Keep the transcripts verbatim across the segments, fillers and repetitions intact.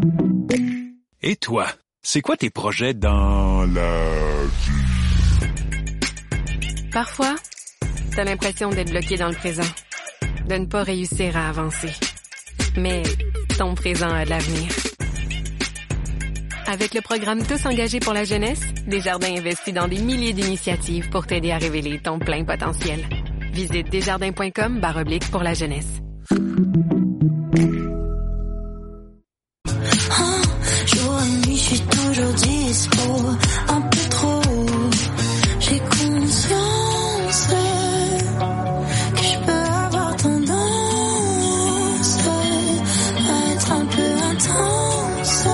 Et toi, c'est quoi tes projets dans la vie? Parfois, t'as l'impression d'être bloqué dans le présent, de ne pas réussir à avancer. Mais ton présent a de l'avenir. Avec le programme Tous engagés pour la jeunesse, Desjardins investit dans des milliers d'initiatives pour t'aider à révéler ton plein potentiel. Visite desjardins.com barre oblique pour la jeunesse. Jour et nuit, je suis toujours dispo, un peu trop. J'ai conscience que je peux avoir tendance à être un peu intense.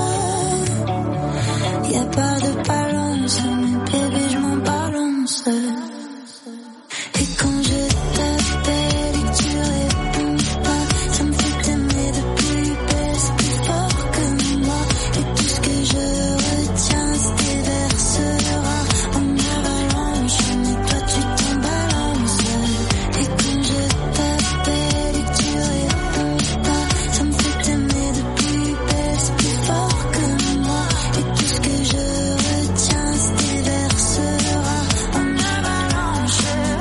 Y'a pas de balance, mais bébé, je m'en balance. Et quand je t'appelle et que tu réponds pas, ça me fait t'aimer de plus belle, c'est plus fort que moi. Et tout ce que je retiens se déversera en avalanche, mais toi tu t'en balances. Et quand je t'appelle et que tu réponds pas, ça me fait t'aimer de plus belle, c'est plus fort que moi. Et tout ce que je retiens se déversera en avalanche.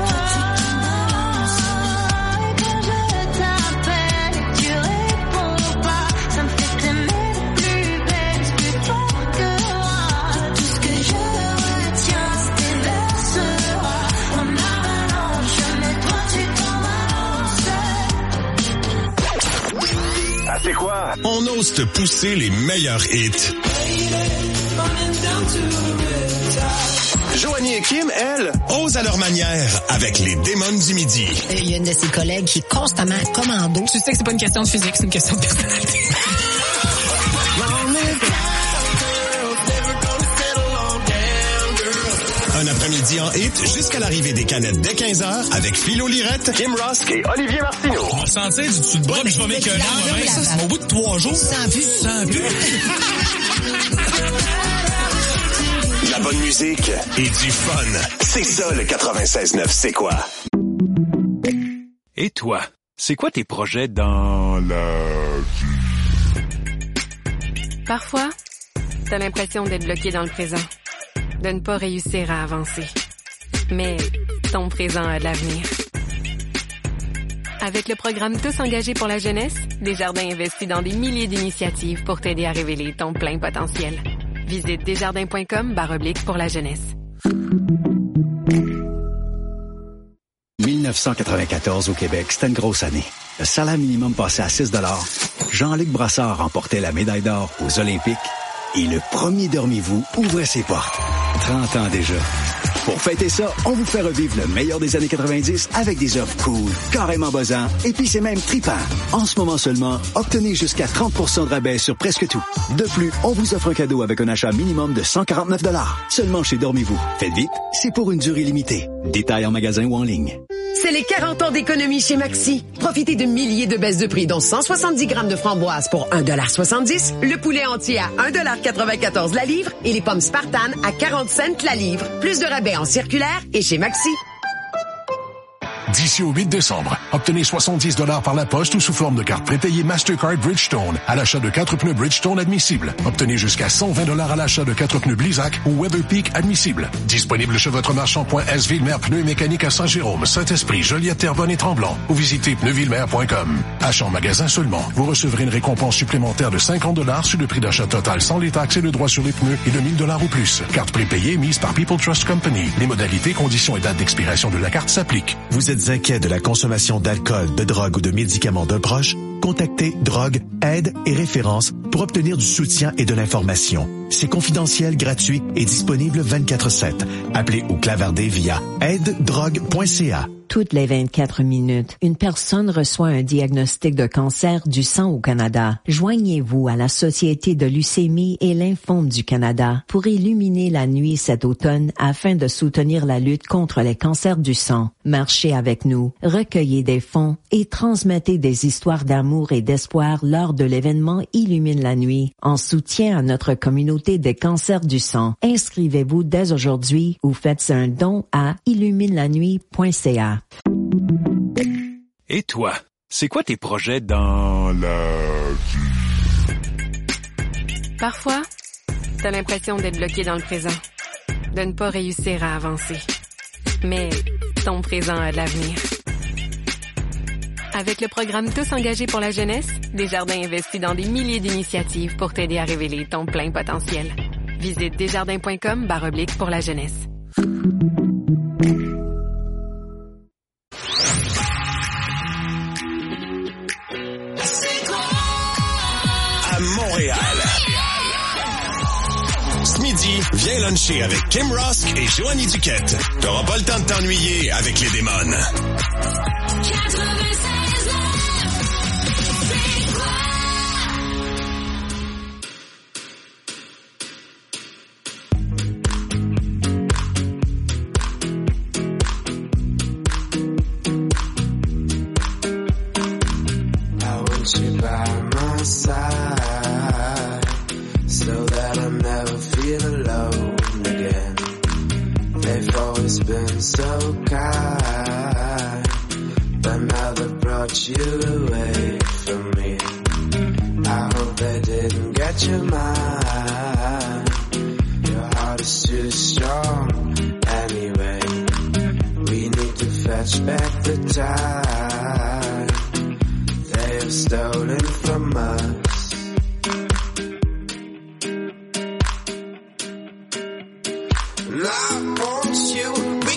Ah, c'est quoi? On ose te pousser les meilleurs hits. Joanie et Kim, elles, Osent à leur manière avec les démons du midi. Il y a une de ses collègues qui est constamment commando. Tu sais que c'est pas une question de physique, c'est une question de personnalité. Un après-midi en hit jusqu'à l'arrivée des canettes dès quinze heures avec Philo Lirette, Kim Rosk et Olivier Martineau. On va sentir du dessus de bras, mais je vais m'écœurer. Au bout de trois jours, Sans plus. sans plus. La bonne musique et du fun. c'est ça le quatre-vingt-seize neuf, c'est quoi? Et toi, c'est quoi tes projets dans la vie? Parfois, t'as l'impression d'être bloqué dans le présent, de ne pas réussir à avancer. Mais ton présent a de l'avenir. Avec le programme Tous engagés pour la jeunesse, Desjardins investit dans des milliers d'initiatives pour t'aider à révéler ton plein potentiel. Visite desjardins.com barre oblique pour la jeunesse. dix-neuf cent quatre-vingt-quatorze au Québec, c'était une grosse année. Le salaire minimum passait à six dollars. Jean-Luc Brassard remportait la médaille d'or aux Olympiques. Et le premier Dormez-vous ouvrait ses portes. trente ans déjà. Pour fêter ça, on vous fait revivre le meilleur des années quatre-vingt-dix avec des offres cool, carrément buzzant, et puis c'est même trippant. En ce moment seulement, obtenez jusqu'à trente pour cent de rabais sur presque tout. De plus, on vous offre un cadeau avec un achat minimum de cent quarante-neuf dollars. Seulement chez Dormez-vous. Faites vite, c'est pour une durée limitée. Détails en magasin ou en ligne. C'est les quarante ans d'économie chez Maxi. Profitez de milliers de baisses de prix, dont cent soixante-dix grammes de framboises pour un dollar soixante-dix, le poulet entier à un dollar quatre-vingt-quatorze la livre et les pommes Spartan à quarante cents la livre. Plus de rabais en circulaire et chez Maxi. D'ici au huit décembre, obtenez soixante-dix dollars par la poste ou sous forme de carte prépayée Mastercard Bridgestone à l'achat de quatre pneus Bridgestone admissibles. Obtenez jusqu'à cent vingt dollars à l'achat de quatre pneus Blizzak ou Weatherpeak admissibles. Disponible chez votre marchand point S Villemer Pneus et Mécanique à Saint-Jérôme, Saint-Esprit, Joliette, Terrebonne et Tremblant ou visitez pneus villemer point com. Achat en magasin seulement. Vous recevrez une récompense supplémentaire de cinquante dollars sur le prix d'achat total sans les taxes et le droit sur les pneus et de mille dollars ou plus. Carte prépayée mise par People Trust Company. Les modalités, conditions et dates d'expiration de la carte s'appliquent. Vous êtes inquiet de la consommation d'alcool, de drogue ou de médicaments d'un proche? Contactez Drogue, Aide et Référence pour obtenir du soutien et de l'information. C'est confidentiel, gratuit et disponible vingt-quatre sept. Appelez ou clavardez via aide drogue point c a. Toutes les vingt-quatre minutes, une personne reçoit un diagnostic de cancer du sang au Canada. Joignez-vous à la Société de leucémie et lymphome du Canada pour illuminer la nuit cet automne afin de soutenir la lutte contre les cancers du sang. Marchez avec nous, recueillez des fonds et transmettez des histoires d'amour et d'espoir lors de l'événement Illumine la nuit en soutien à notre communauté des cancers du sang. Inscrivez-vous dès aujourd'hui ou faites un don à illumine la nuit point c a. Et toi, c'est quoi tes projets dans la vie? Parfois, t'as l'impression d'être bloqué dans le présent, de ne pas réussir à avancer. Mais ton présent a de l'avenir. Avec le programme Tous engagés pour la jeunesse, Desjardins investit dans des milliers d'initiatives pour t'aider à révéler ton plein potentiel. Visite desjardins.com barre oblique pour la jeunesse. À Montréal. Ce midi, viens luncher avec Kim Rosk et Joanie Duquette. T'auras pas le temps de t'ennuyer avec les démons. Been so kind, but now they brought you away from me. I hope they didn't get your mind. Your heart is too strong anyway. We need to fetch back the time they have stolen from us. And I want you.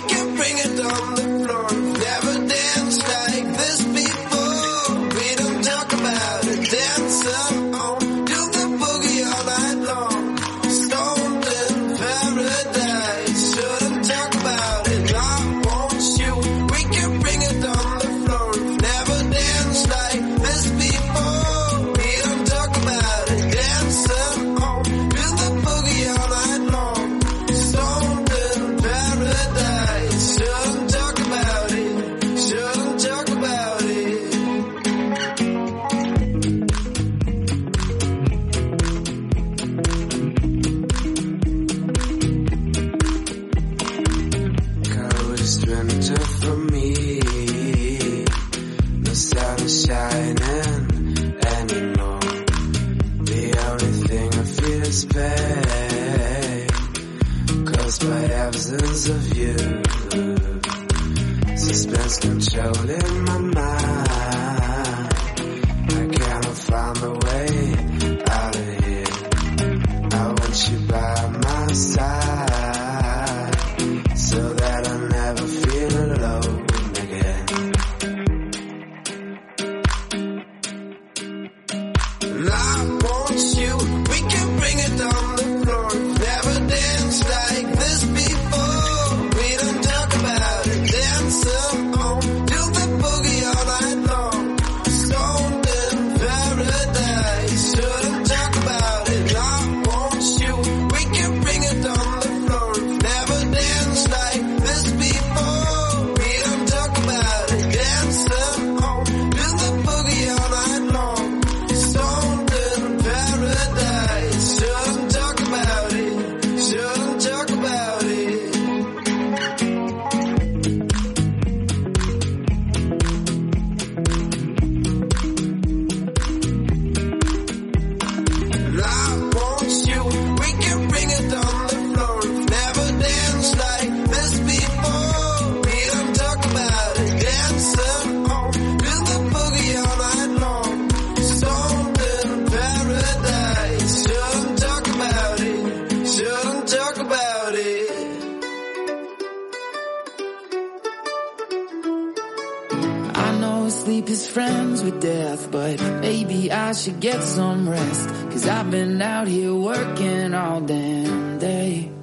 Should get some rest, 'cause I've been out here working all damn day.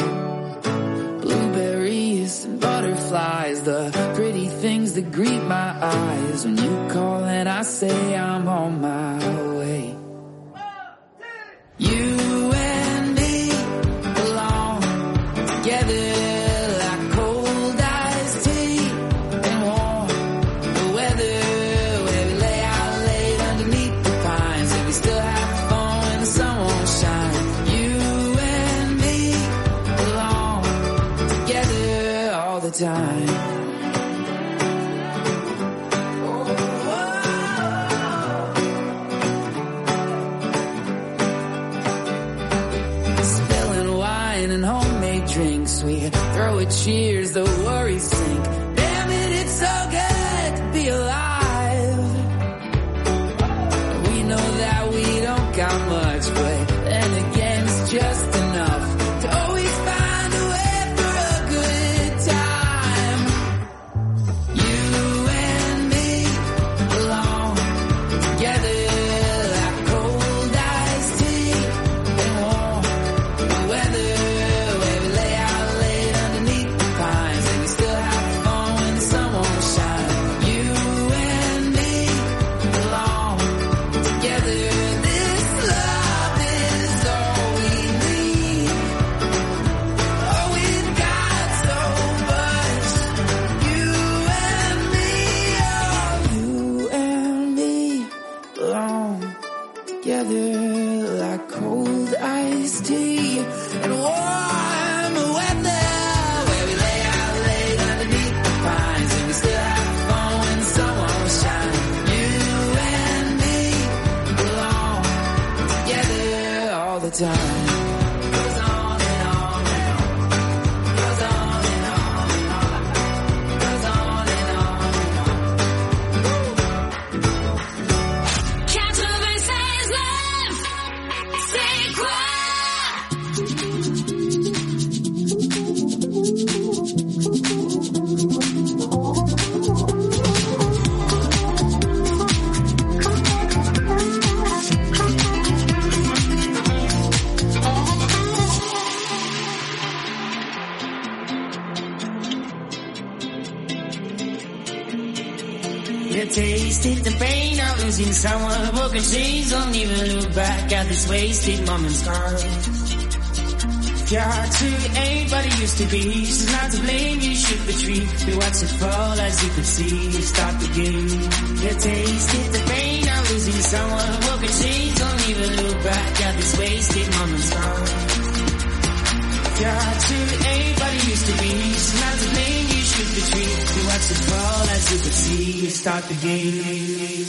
Blueberries and butterflies, the pretty things that greet my eyes. When you call and I say I'm on my way. You and me belong together. Time. once we throw a cheers, the worries sink. Damn it, it's so good to be alive. We know that we don't got much, but then again it's just enough to always find a way for a good time. You and me belong together like cold iced tea and warm weather, where we lay out late underneath the pines and we still have fun when the sun won't shine. You and me belong together. This love is all we need. Oh, we've got so much. You and me, oh, you and me belong together like cold iced tea and warm weather, where we lay out late underneath the pines and we still have fun when the sun won't shine. You and me belong together all the time. Goes on and on and on. Goes on and on and on. Goes on and on and on. quatre-vingt-seize neuf, c'est quoi? You tasted the pain of losing someone, broken chains, don't even look back at this wasted moment's gone. You're to anybody used to be, she's not to blame, you should retreat. We watch it fall as you could see, start the game. You tasted the pain of losing someone, broken chains, don't even look back at this wasted moment's gone. You're to anybody used to be, she's not to blame, you should retreat. We watch it fall as you could see, start the game.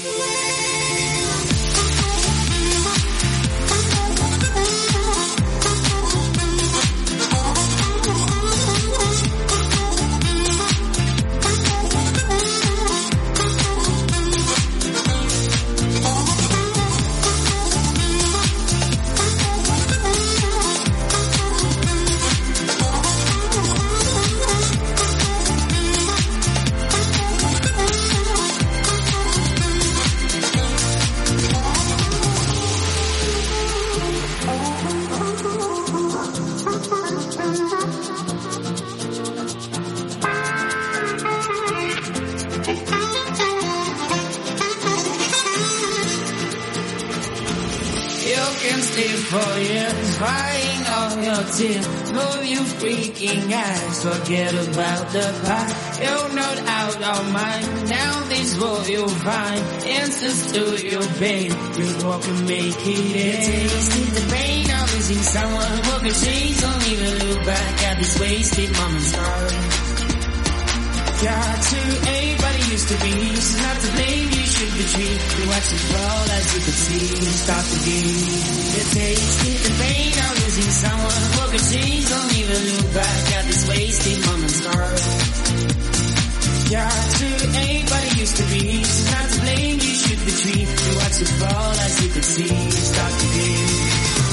For years, crying all your tears, move you freaking eyes, forget about the past, you're not out of mind, now this world you'll find, answers to your pain, you walk and make it end. Tasted the pain of losing someone, broken chains, don't even look back at this wasted moment's gone. Yeah, to anybody used to be, she's not to blame, you should retreat. We watch it fall as you could see, start the game. You tasted the pain of losing someone, broken chains, don't even look back at this wasted moment's gone. Yeah, to anybody used to be, she's not to blame, you should retreat. We watch it fall as you could see, start the game.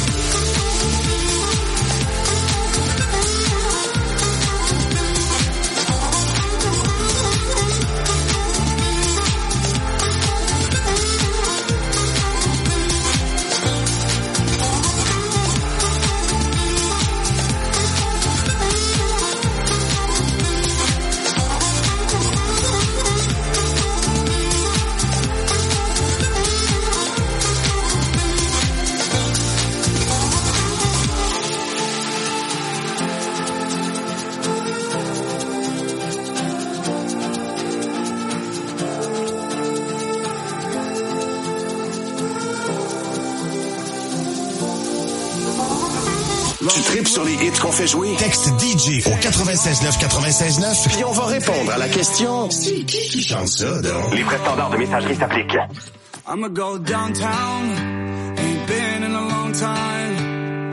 Tu tripes sur les hits qu'on fait jouer? Texte D J au quatre-vingt-seize neuf quatre-vingt-seize neuf. Puis on va répondre à la question. C'est qui qui chante ça, donc? Les frais standards de messagerie s'appliquent. I'ma go downtown. Ain't been in a long time. I'm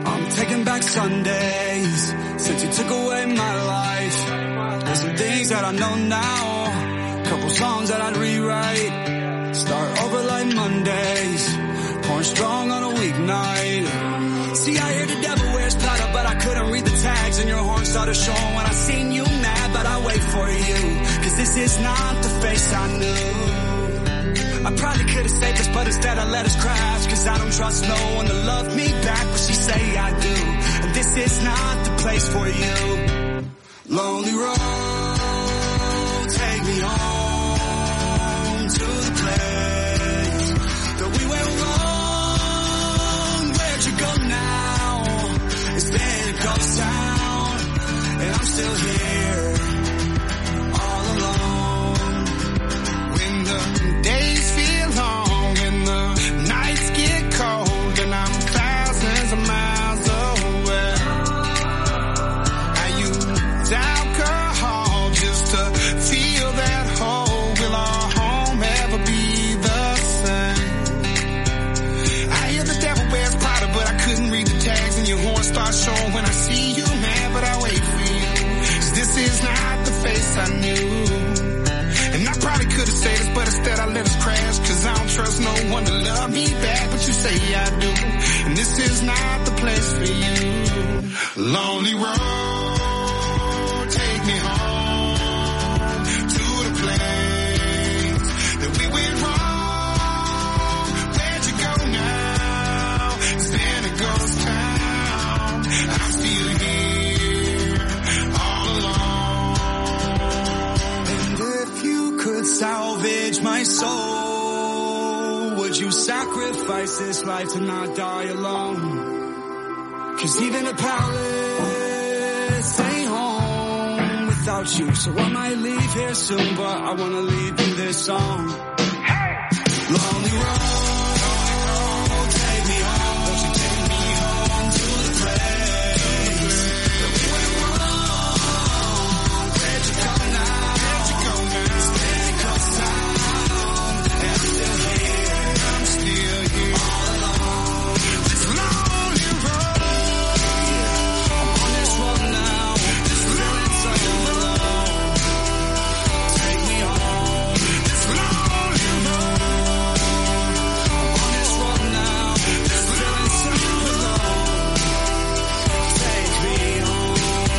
taking back Sundays since you took away my life. There's some things that I know now, couple songs that I'd rewrite. Start over like Mondays, pouring strong on a weeknight. See, I hear the devil wears Prada, but I couldn't read the tags, and your horn started showing when I seen you mad, but I wait for you, cause this is not the face I knew. I probably could've saved us, but instead I let us crash, cause I don't trust no one to love me back, but she say I do, and this is not the place for you. Lonely road, take me home to the place that we went wrong. Where'd you go now? It's been a ghost town, and I'm still here, all alone. When the days feel long and the nights get cold, and I'm thousands of miles away, I use alcohol just to feel that hole. Will our home ever be the same? I hear the devil wears Prada, but I couldn't read the tags, and your horn starts showing when I see you mad, but I wait for you, cause this is not the face I knew. And I probably could've said this, but instead I let us crash, cause I don't trust no one to love me back, but you say I do, and this is not the place for you. Lonely road, take me home to the place that we went wrong. Where'd you go now? It's been a ghost town, I'm still here, all alone. And if you could salvage my soul, would you sacrifice this life to not die alone? Cause even a palace ain't home without you, so I might leave here soon, but I wanna leave you this song. Hey! Lonely road, take me home, won't you take me home to the place that we went wrong? Where'd you go now? Where'd you go now? It's been a ghost town, and I'm still here, I'm still here, all alone. This lonely road, I'm on this road now, just feeling so alone. Take me home, this lonely road, I'm on this road now, just feeling so alone. Take me home.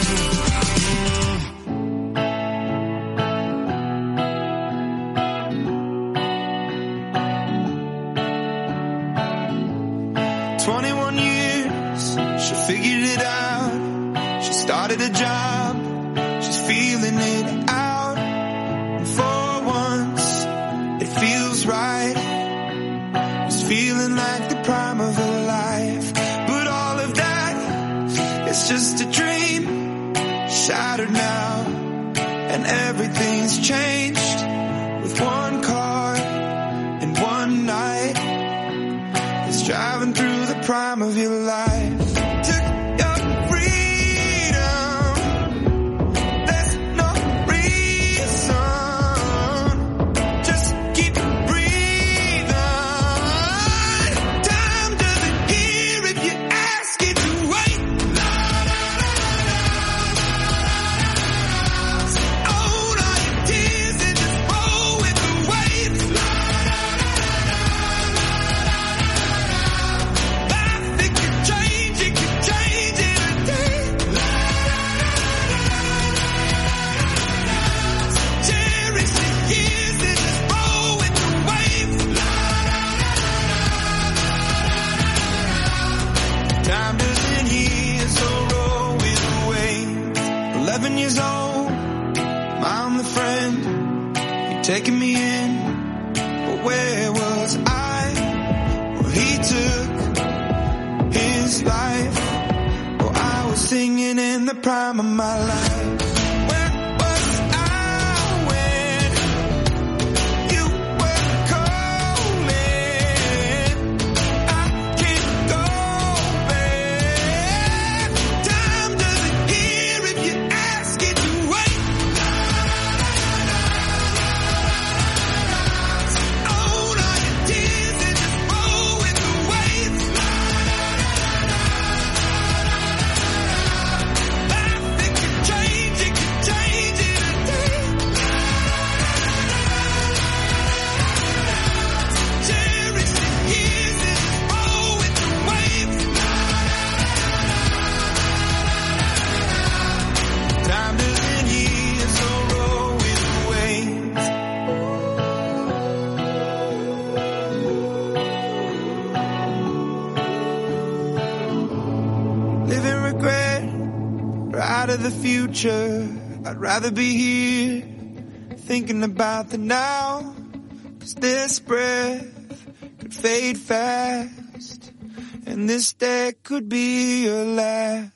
twenty-one years, she figured it out. She started a job, she's feeling it out. And for once, it feels right. It's feeling like the prime of her life. But all of that, it's just a dream, shattered now. And everything's changed with one car and one night. It's driving through the prime of your life. Took your freedom, there's no reason. Just keep breathing. Time doesn't care if you ask it to wait. Own all your tears and just roll with the waves. It can change, it can change in a day. Cherish the years and just roll with the waves. Time doesn't heal, so roll with the waves. Eleven years old, I'm the friend. You're taking me in, but where was I? Well, he took his life. Oh, I was singing in the prime of my life. Where was I when you were calling? I can't go back. Time doesn't care if you ask it to wait. Own all your tears and just roll with the waves. out of the future. I'd rather be here, thinking about the now. 'Cause this breath could fade fast, and this day could be your last.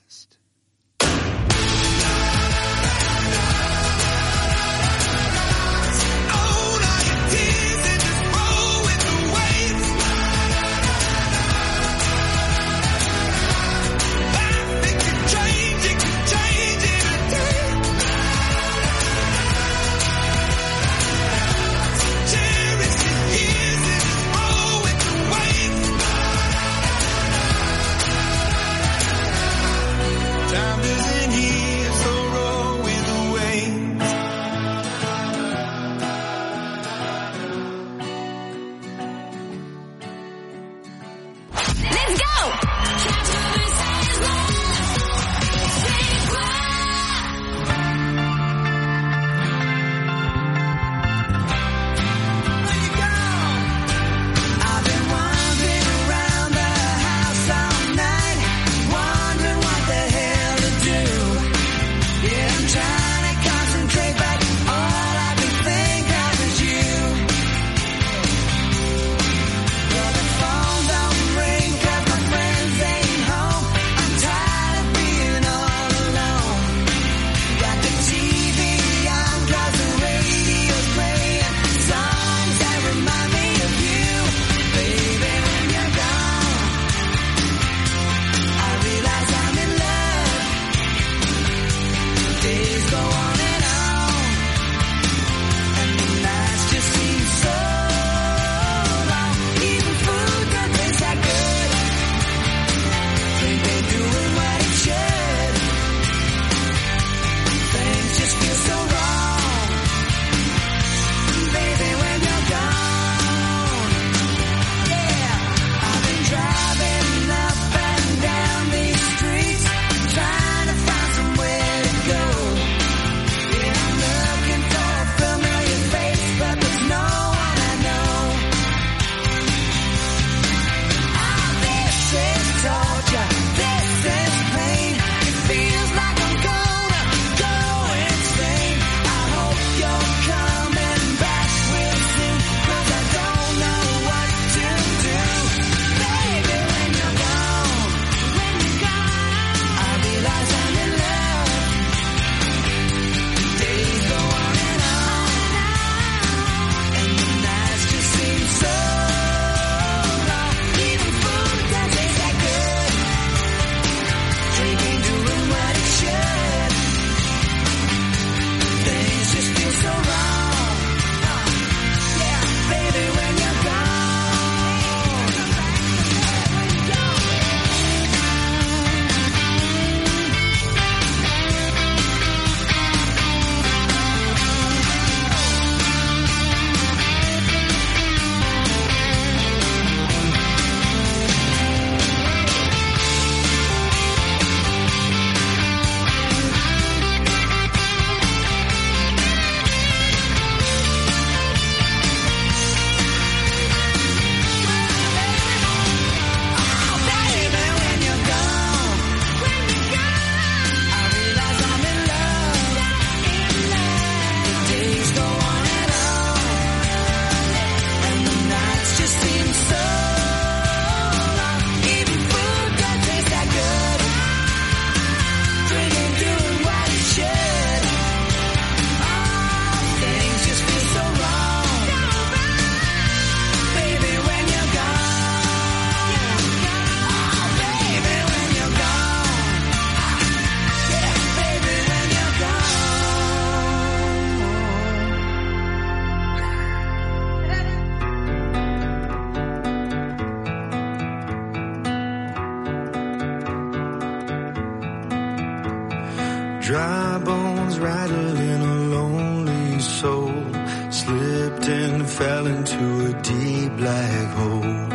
Dry bones rattling a lonely soul, slipped and fell into a deep black hole.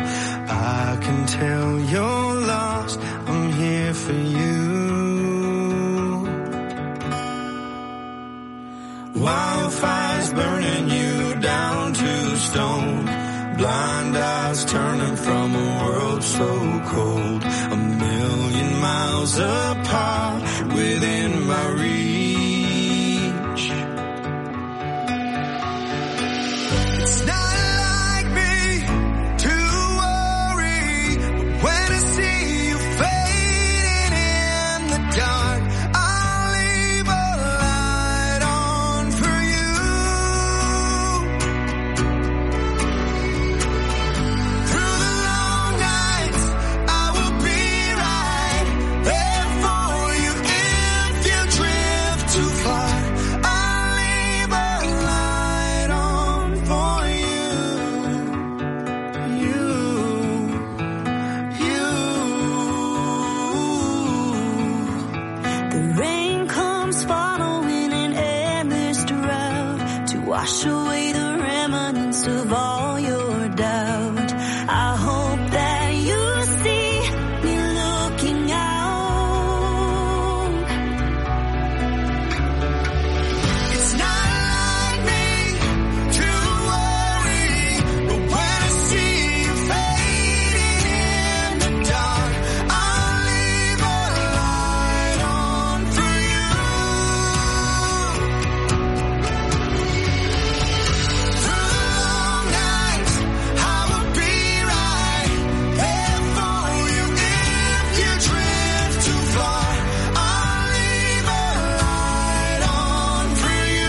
I can tell you're lost, I'm here for you. Wildfires burning you down to stone, blind eyes turning from a world so cold. A million miles apart within my wash away the remnants of all your doubt. I hope that you see me looking out. It's not like me to worry, but when I see you fading in the dark, I'll leave a light on for you. Through the long nights, I will be right there for you. If you drift too far, I'll leave a light on for you.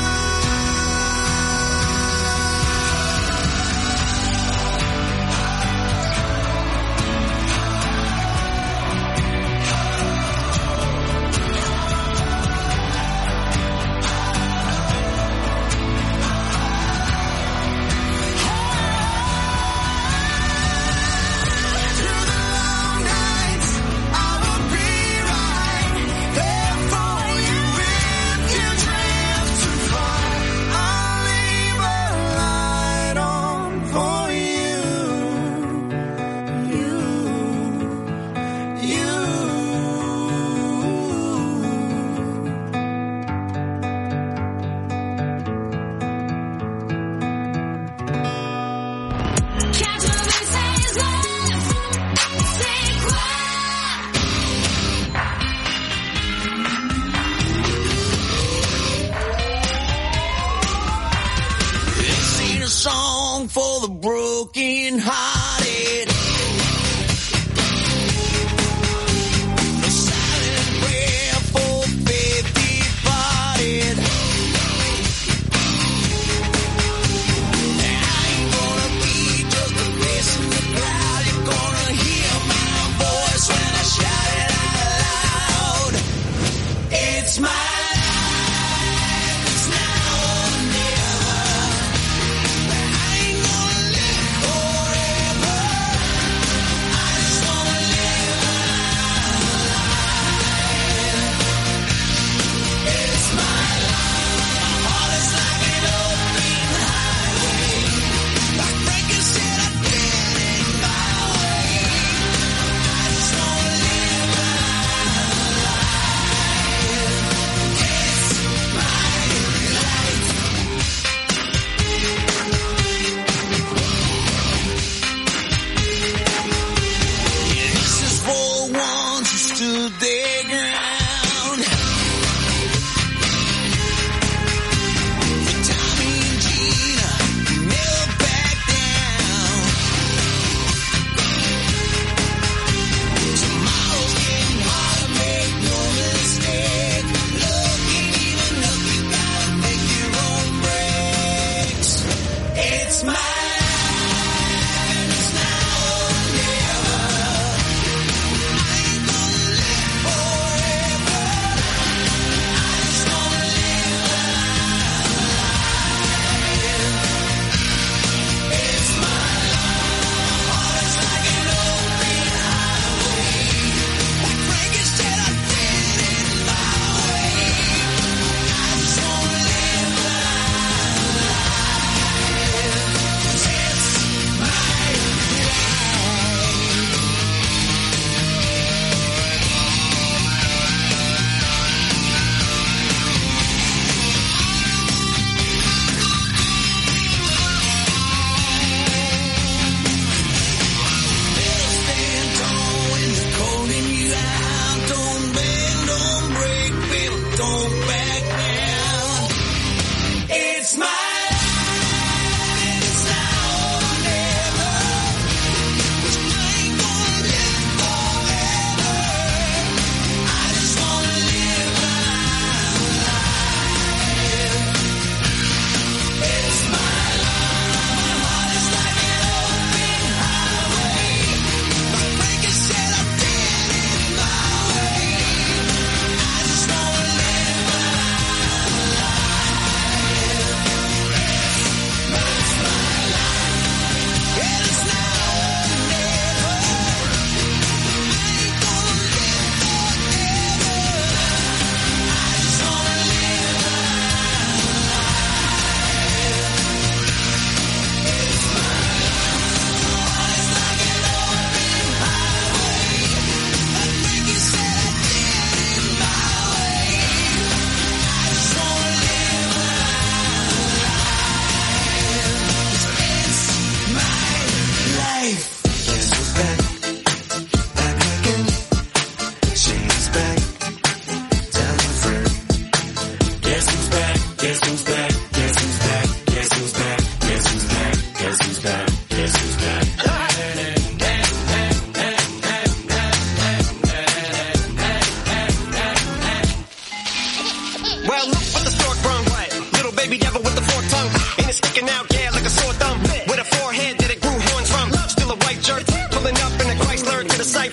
Through the long nights, I will be right there for you. If you drift too far, I'll leave a light on for you. You, you. quatre-vingt-seize neuf, c'est quoi? This ain't a song for the broken hearted. A silent prayer for faith departed. I ain't gonna be just a face in the crowd. You're gonna hear my voice when I shout it out loud. It's my life, it's now or never. I ain't gonna live forever.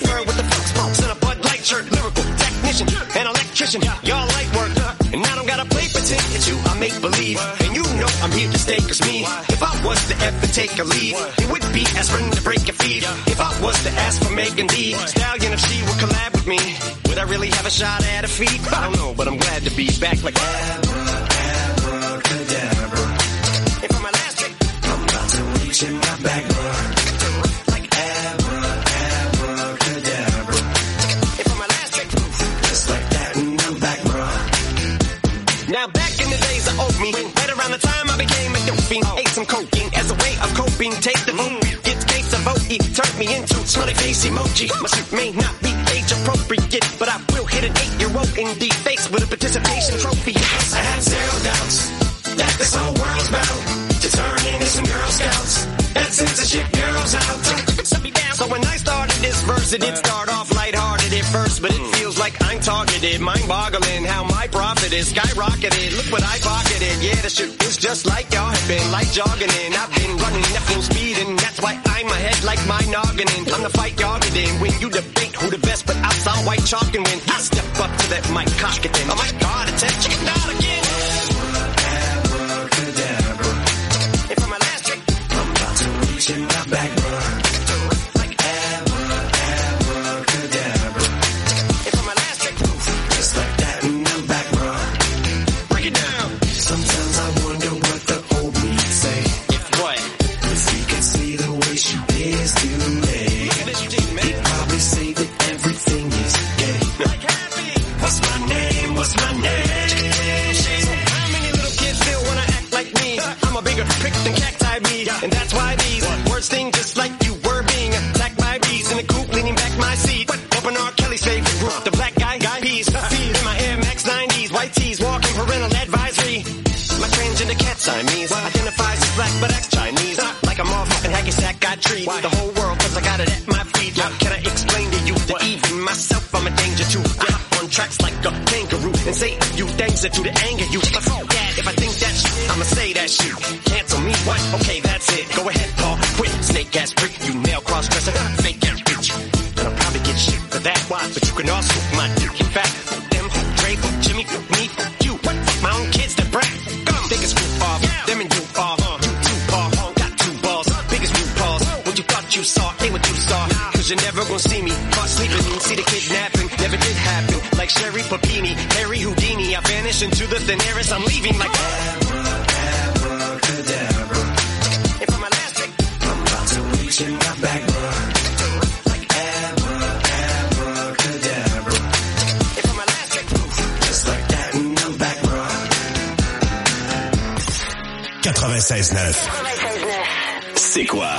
cipher with the folk smokes and a Bud Light shirt. Lyrical technician, an electrician. Y'all light work, and I don't gotta play pretend. It's you, I make believe. And you know I'm here to stay, cause me, if I was to ever take a lead, it would be aspirin to break your feet. If I was to ask for Megan D Stallion, if she would collab with me, would I really have a shot at her feet? I don't know, but I'm glad to be back like abracadabra. And for my last trick, I'm about to reach in my back, bro. Like abra, abracadabra. And for my last trick, just like that, and I'm back, bro. Now back in the days of old me, right around the time I became a dope fiend, ate some cocaine as a way of coping. Take the boom, gets case of O E, turned me into smiley face emoji. My suit may not be age appropriate, but I will hit an eight-year-old in the face with a participation trophy. Yes, I have zero doubts that this whole world's bound to turn into some Girl Scouts and censorship girls out. So when I started this verse, it did start off lighthearted at first, but it feels like I'm targeted, mind-boggling how my profit is skyrocketed. Look what I pocketed, yeah, the shit is just like y'all have been, like jogging in. I've been running at full speed, and that's why I'm ahead like my noggin in. I'm the fight y'all get in when you debate who the best, but I saw white chalk, and when I step up to that mic, cock it then. Oh my God, it's a chicken out again. Abracadabra. And for my last trick, I'm about to reach in my back, bro. And that's why these words sting just like you were being attacked by bees in the coop, leaning back my seat. Open R. Kelly's favorite group, the black guy, guy peas. Feed in my Air Max nineties, white tees, walking parental advisory. My transgender cat Siamese identifies as black but acts Chinese. Like a motherfucking hacky sack, got treat the whole world cause I got it at my feet. How can I explain to you that even myself I'm a danger to? I hop on tracks like a kangaroo and say a few things that to the anger you. But fuck that, if I think that shit, I'ma say that shit. Cancel me, what? Okay, that's it. Go ahead, Paul. Quit, snake ass prick, you male cross dresser, fake ass bitch. And I'll probably get shit for that. Why? But you can also my dick. In fact, them, Dre, Jimmy, me, you. What? My own kids that brag. Come, they can screw off. Them and you off. You two paw, got two balls. Biggest new paws. What you thought you saw ain't what you saw. Cause you're never gonna see me caught sleeping. See the kidnapping, never did happen. Like Sherry Papini, Harry Houdini. I vanish into the thin air as I'm leaving like abracadabra. And for my last trick, I'm about to reach in my back, bro. Like abracadabra. And for my last trick, just like that, and I'm back, bro. quatre-vingt-seize neuf. C'est quoi?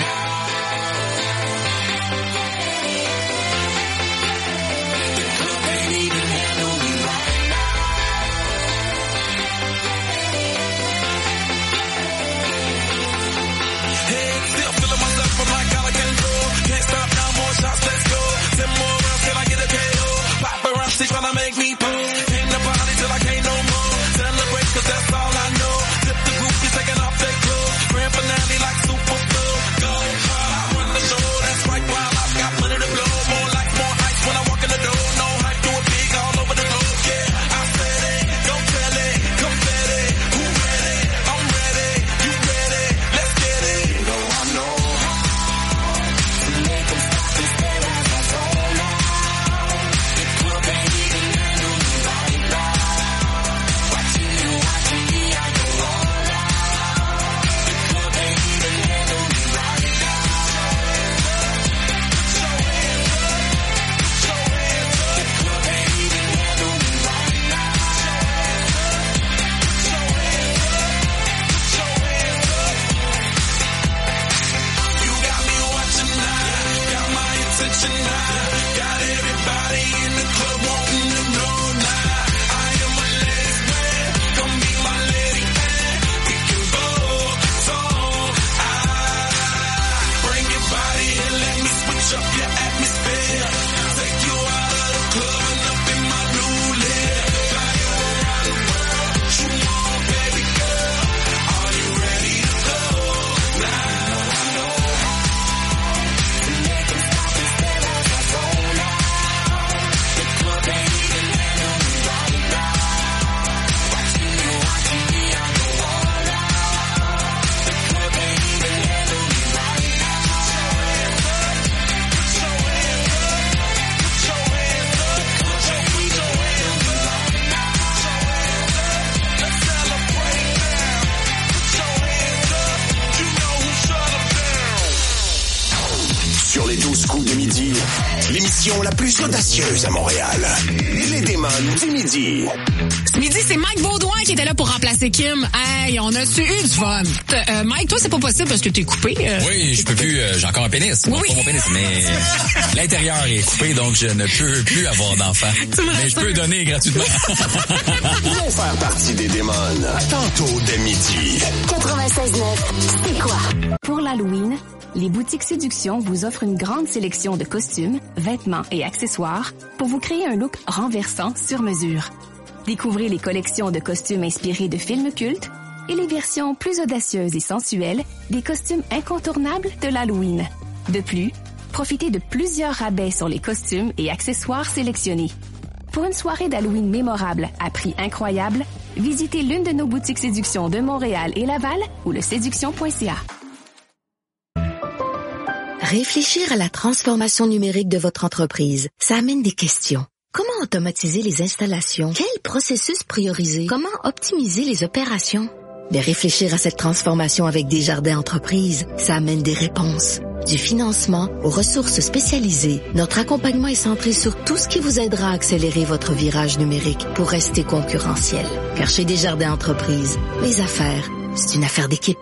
Right now. make me move. In the party till I can't no more. Celebrate 'cause that's all I know. Tip the groupies taking off their clothes. Grand finale like Super Bowl. Go hard, I run the show. That's right, while I've got money to blow. More life, more ice when I walk in the door. No hype, do it big all over the globe. Yeah, I said it, go tell it, confetti. Who ready? I'm ready. You ready? Let's get it. You know I know how to make them stop and stare as I roll out. The club ain't even handle me right now. Watching you, watching me, I go all out. The club ain't even handle me right now. Show hands up, show hands up. The club ain't even handle me right now. Show hands up, show hands up. You got me watching now, got my attention now. Got everybody in the club wanting to know now. I am a ladies man, come be my lady man. We can go, so I bring your body and let me switch up your atmosphere. Take you out of the club and up in my new live. Fly you around the world, shoot on, baby girl. Are you ready to go? Now I know how to make them stop and stare as I roll out. The club ain't even handle me right now. Watching you, watching me, I go all out. The club ain't even handle me right now. Show hands up, show hands up, show hands up. The club ain't even handle me right now. Show hands up, let's celebrate now. Show hands up, you know who shut 'em down. Sur les douze coups de midi, l'émission la plus audacieuse à Montréal. Les démons du midi. Ce midi, c'est Mike Baudouin qui était là pour remplacer Kim. Hey, on a-tu eu du fun? Euh, Mike, toi, c'est pas possible parce que t'es coupé. Euh, Oui, je peux plus, euh, j'ai encore un pénis. Oui, Bon, oui. pas mon pénis, mais l'intérieur est coupé, donc je ne peux plus avoir d'enfant. Mais je peux donner gratuitement. Viens faire partie des démons. Tantôt dès midi. quatre-vingt-seize neuf, c'est quoi? Pour l'Halloween, les boutiques Séduction vous offrent une grande sélection de costumes, vêtements et accessoires pour vous créer un look renversant sur mesure. Découvrez les collections de costumes inspirés de films cultes et les versions plus audacieuses et sensuelles des costumes incontournables de l'Halloween. De plus, profitez de plusieurs rabais sur les costumes et accessoires sélectionnés. Pour une soirée d'Halloween mémorable à prix incroyable, visitez l'une de nos boutiques Séduction de Montréal et Laval ou le séduction point c a. Réfléchir à la transformation numérique de votre entreprise, ça amène des questions. Comment automatiser les installations? Quel processus prioriser? Comment optimiser les opérations? De réfléchir à cette transformation avec Desjardins Entreprises, ça amène des réponses. Du financement aux ressources spécialisées, notre accompagnement est centré sur tout ce qui vous aidera à accélérer votre virage numérique pour rester concurrentiel. Car chez Desjardins Entreprises, les affaires, c'est une affaire d'équipe.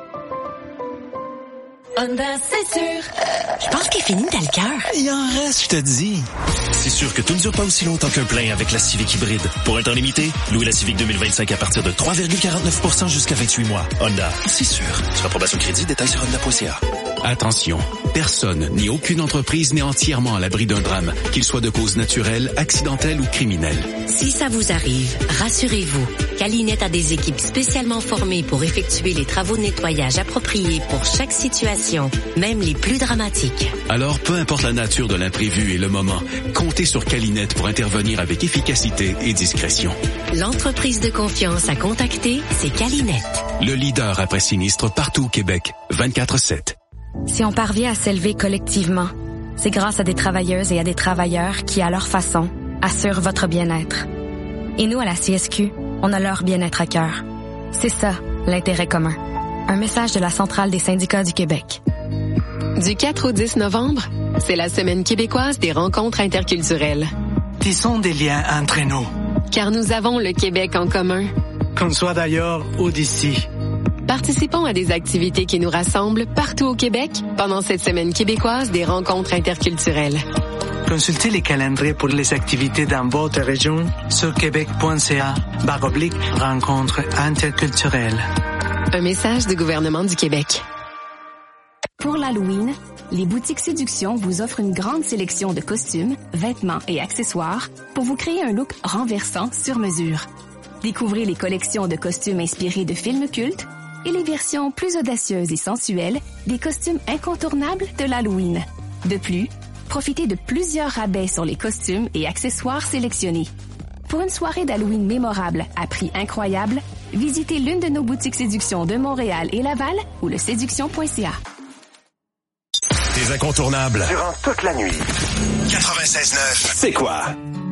Honda, c'est sûr. Je pense qu'il finit dans le cœur. Il en reste, je te dis. C'est sûr que tout ne dure pas aussi longtemps qu'un plein avec la Civic hybride. Pour un temps limité, louez la Civic deux mille vingt-cinq à partir de trois virgule quarante-neuf pour cent jusqu'à vingt-huit mois. Honda, c'est sûr. Sur approbation crédit, détails sur honda point c a. Attention, personne ni aucune entreprise n'est entièrement à l'abri d'un drame, qu'il soit de cause naturelle, accidentelle ou criminelle. Si ça vous arrive, rassurez-vous. Calinette a des équipes spécialement formées pour effectuer les travaux de nettoyage appropriés pour chaque situation, même les plus dramatiques. Alors, peu importe la nature de l'imprévu et le moment, comptez sur Calinette pour intervenir avec efficacité et discrétion. L'entreprise de confiance à contacter, c'est Calinette. Le leader après sinistre partout au Québec, vingt-quatre sept. Si on parvient à s'élever collectivement, c'est grâce à des travailleuses et à des travailleurs qui, à leur façon, assurent votre bien-être. Et nous, à la C S Q, on a leur bien-être à cœur. C'est ça, l'intérêt commun. Un message de la Centrale des syndicats du Québec. Du quatre au dix novembre, c'est la Semaine québécoise des rencontres interculturelles. Tissons des liens entre nous. Car nous avons le Québec en commun. Qu'on soit d'ailleurs ou d'ici. Participons à des activités qui nous rassemblent partout au Québec pendant cette Semaine québécoise des rencontres interculturelles. Consultez les calendriers pour les activités dans votre région sur québec point c a barre oblique rencontres interculturelles. Un message du gouvernement du Québec. Pour l'Halloween, les boutiques Séduction vous offrent une grande sélection de costumes, vêtements et accessoires pour vous créer un look renversant sur mesure. Découvrez les collections de costumes inspirés de films cultes et les versions plus audacieuses et sensuelles des costumes incontournables de l'Halloween. De plus, profitez de plusieurs rabais sur les costumes et accessoires sélectionnés. Pour une soirée d'Halloween mémorable à prix incroyable, visitez l'une de nos boutiques Séduction de Montréal et Laval ou le séduction point c a. Des incontournables. Durant toute la nuit. quatre-vingt-seize neuf. C'est quoi?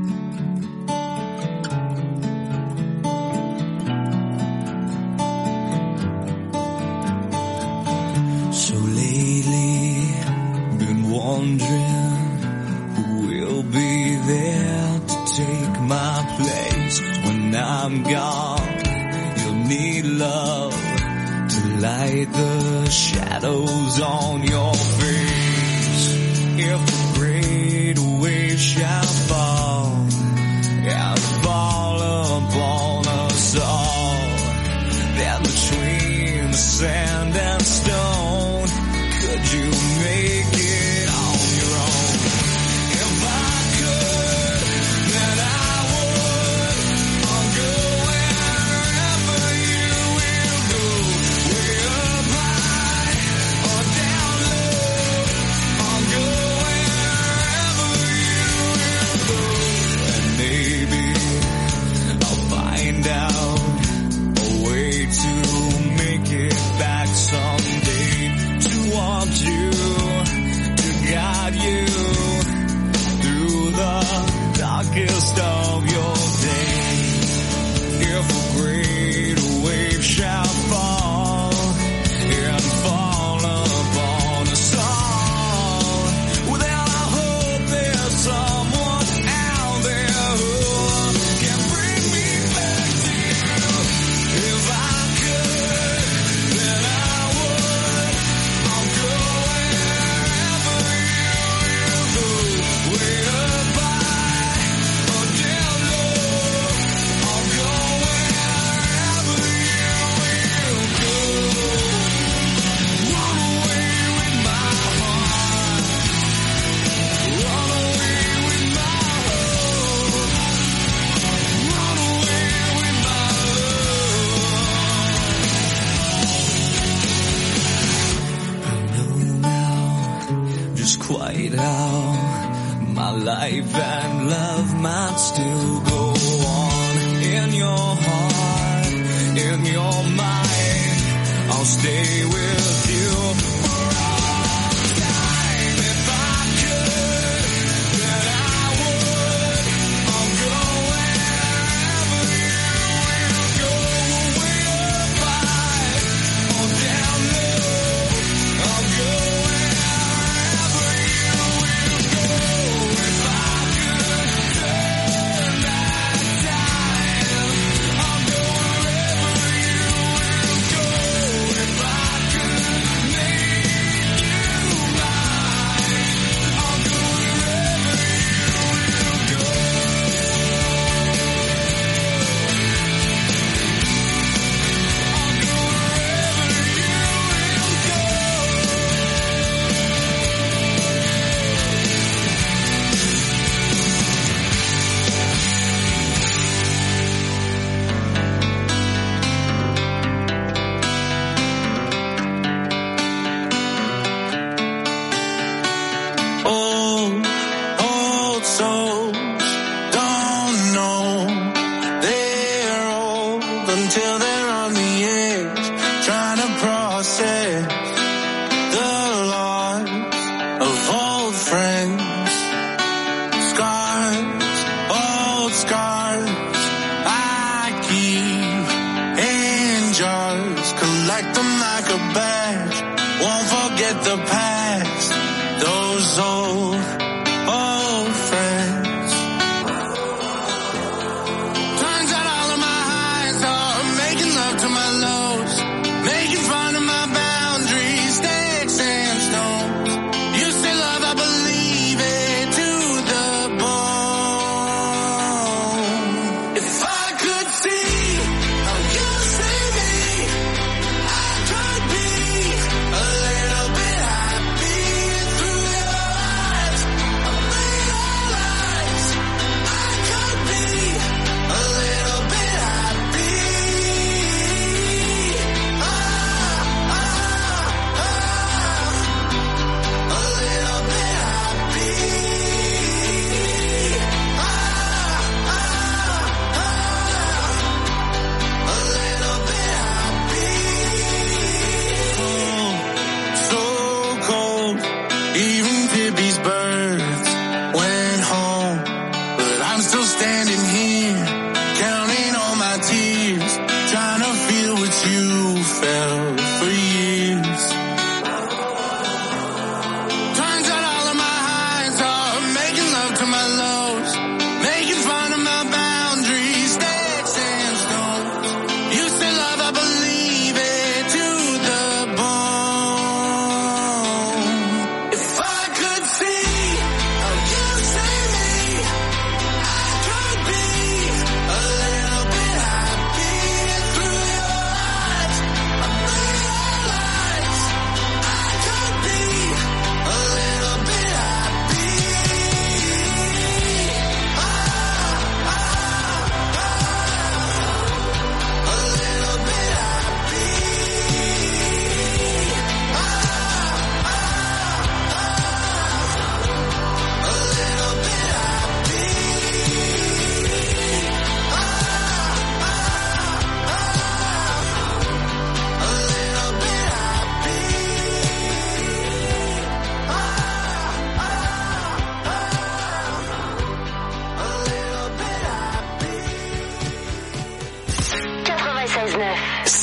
So lately, been wondering who will be there to take my place when I'm gone. You'll need love to light the shadows on your face. If the great wave shall fall and fall upon us all, then between the sand and stone, could you make it on your own? If I could, then I would. I'll go wherever you will go. Way up high or down low. I'll go wherever you will go. And maybe I'll find out a way to make it back someday. To want you, to guide you through the darkest of your days. If a great wave shall fall and fall upon us all, well then I hope there's someone out there who can bring me back to you. If I could, then I would. I'll go wherever you will go. Way up high or down low. I'll go wherever you will go. Run away with my heart. Run away with my hope. Run away with my love. Just quite how my life and love might still go on. In your heart, in your mind, I'll stay with you for all time. If I could, then I would. I'll go wherever you will go. Way up high or down low. I'll go wherever you will go. If I could turn back time, I'll go wherever you will go. If I could make you mine, I'll go wherever you will go. Old, old souls don't know they're old until they're on the edge, trying to process the loss of old friends. Scars, old scars, I keep in jars, collect them like a badge, won't forget the past. Those old, old friends.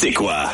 C'est quoi?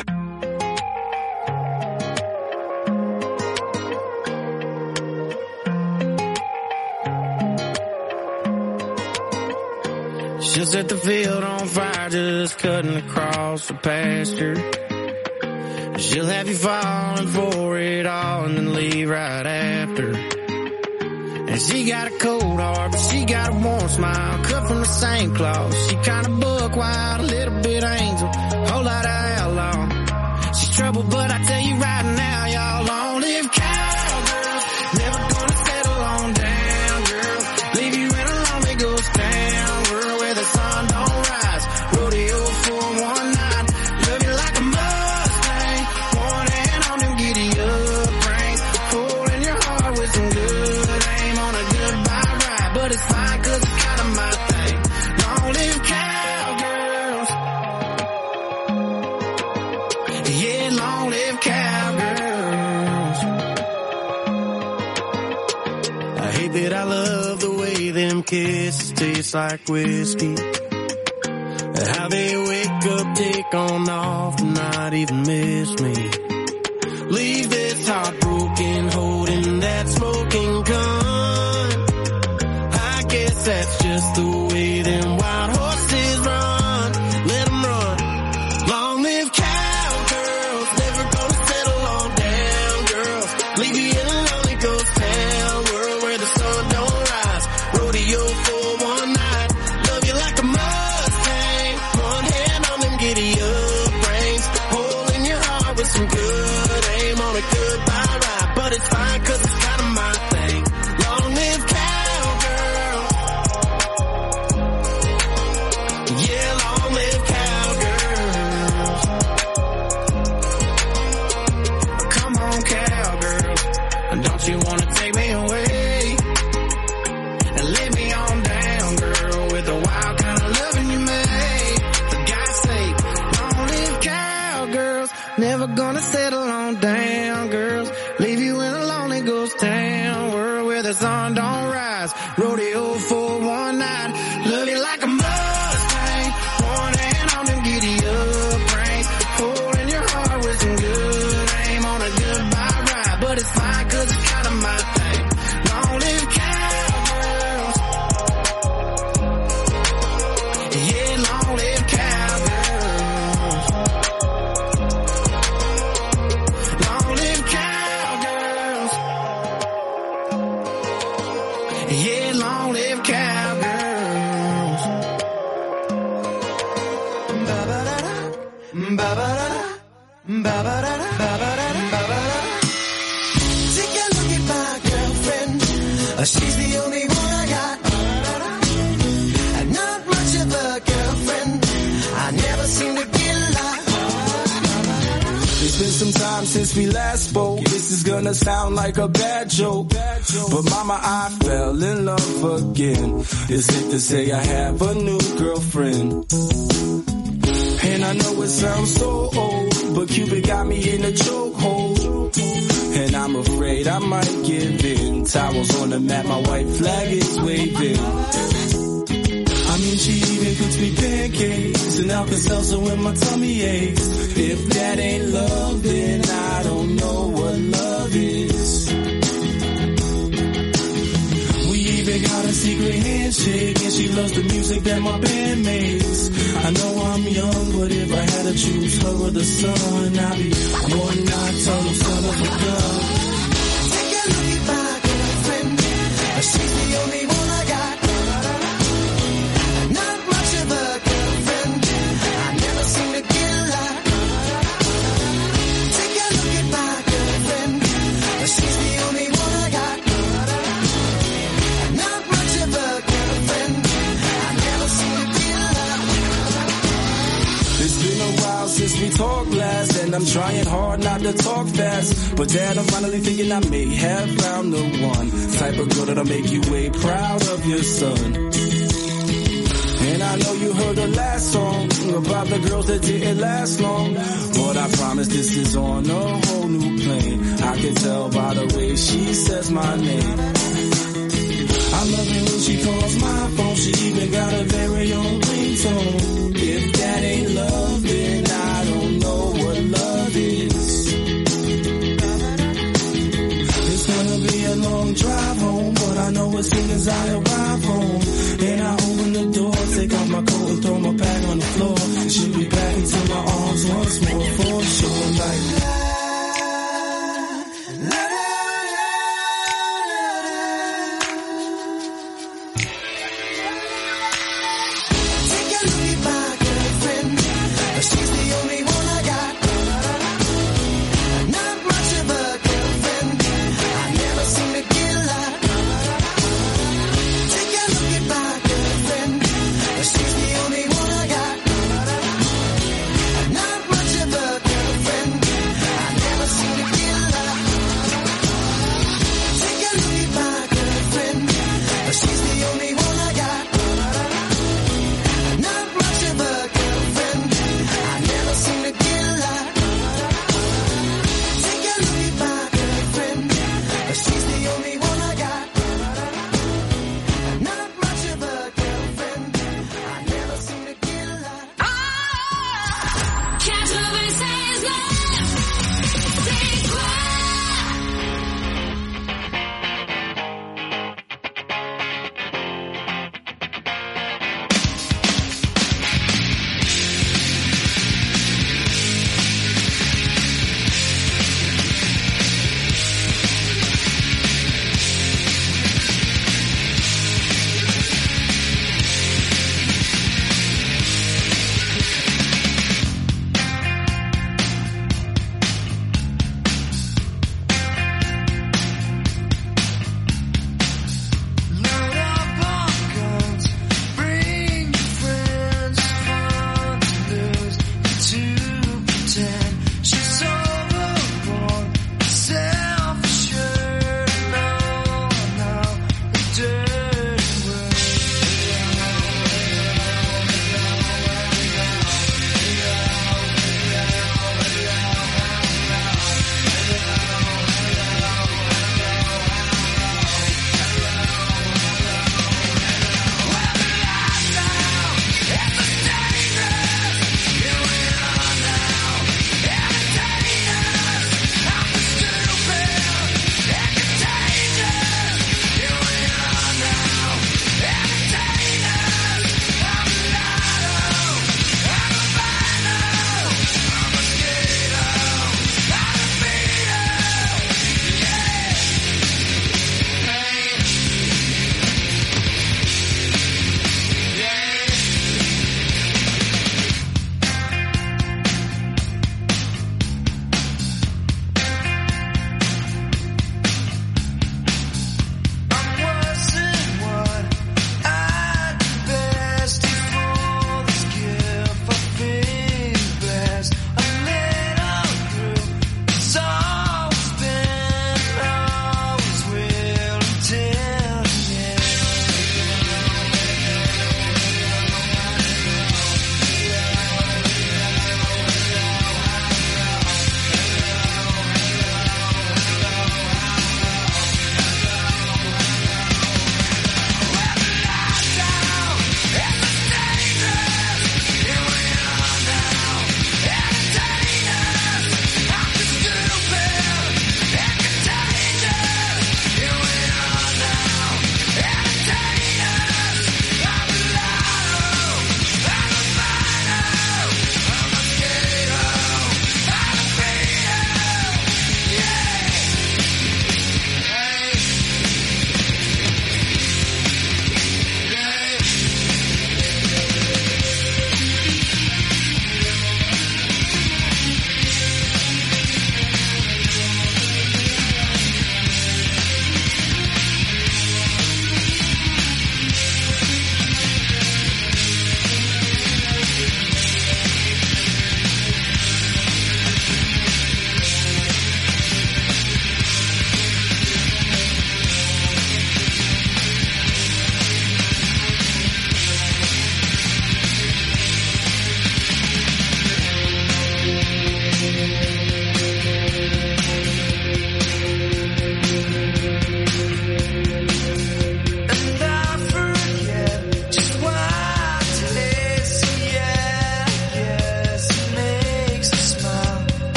She'll set the field on fire, just cutting across the pasture. She'll have you falling for it all and then leave right after. And she got a cold heart, but she got a warm smile, cut from the same cloth. She kinda buck wild, a little bit angel, whole lot of outlaw. She's trouble, but I tell you right now, y'all, long live cowgirls. Never gonna settle on down, girl. Leave you in a lonely ghost town, girl, where the sun don't rise. Rodeo for one night, love you like a Mustang. One hand on them giddy up reins, full in your heart with some good aim on a goodbye ride. But it's fine, cause it's kinda my thing. Long live cowgirls. Yeah, long live cowgirls. I hate that I love the way them kisses taste like whiskey. How they wake up, take on off, and not even miss me. Leave this heart broken, holding that smoking gun. I guess that's just the way them wild horses run. Let them run. Long live cowgirls, never gonna settle on down, girls. Leave you in a lonely ghost town, world where the sun don't rise. Rodeo for one night, love you like a Mustang. One hand on them giddy up reins, hole in your heart with some good aim on a goodbye ride. But it's fine, cause it's kinda my thing. Long live cowgirls. Yeah, long live cowgirls. Come on, cowgirls. Don't you wanna take me away and lay me on down, girl, with the wild kind of loving you made. For God's sake, long live cowgirls. Never gonna settle on down, girls. Leave you in a lonely ghost town, world where the sun don't rise. Rodeo for one night, love you like a Mustang. One hand on them giddy up reins, full in your heart with some good aim on a goodbye ride. But it's fine, cause it's kinda my thing. Long live cowgirls. Yeah, long live cowgirls. Long live cowgirls. Yeah, long live cowgirls. Ba-ba-da-da, ba-ba-da-da, ba-ba-da-da, ba-ba-da-da, ba-ba-da-da. Take a look at my girlfriend. Uh, She's the only one I got. And not much of a girlfriend. I never seem to get a lot. It's been some time since we last spoke. This is gonna sound like a bad joke, but mama, I fell in love again. It's safe to say I have a new girlfriend. And I know it sounds so old, but Cupid got me in a chokehold. And I'm afraid I might give in. Towels on the mat, my white flag is waving. I mean, she even cooks me pancakes and Alka-Seltzer when my tummy aches. If that ain't love, then I don't know what love is. We even got a secret handshake, and she loves the music that my band makes. I know I'm young, but if I had to choose her or the sun, I'd be one nocturnal son of a gun. Take a look at my girlfriend. Uh, She's the only one I got. Not much of a girlfriend. I never seem to get a lot. Take a look at my girlfriend. Uh, She's the only one I got. Not much of a girlfriend. I never seem to get a lot. It's been a while since we talked last, and I'm trying hard not to talk fast. But Dad, I'm finally thinking I may have found the one type of girl that'll make you way proud of your son. And I know you heard the last song about the girls that didn't last long, but I promise this is on a whole new plane. I can tell by the way she says my name. I love it when she calls my phone. She even got a very own ringtone. If that ain't love, then I don't know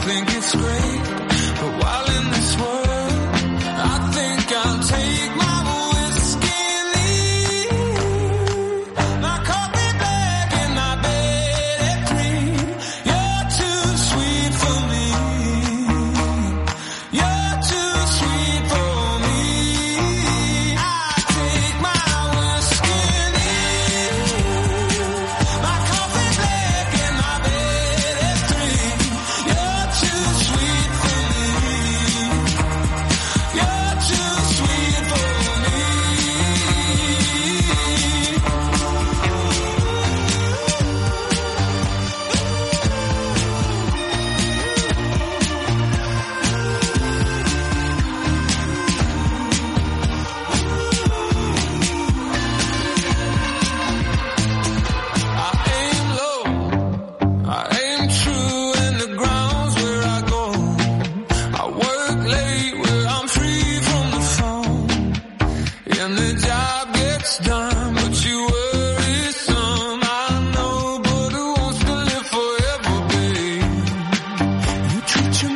think it's great.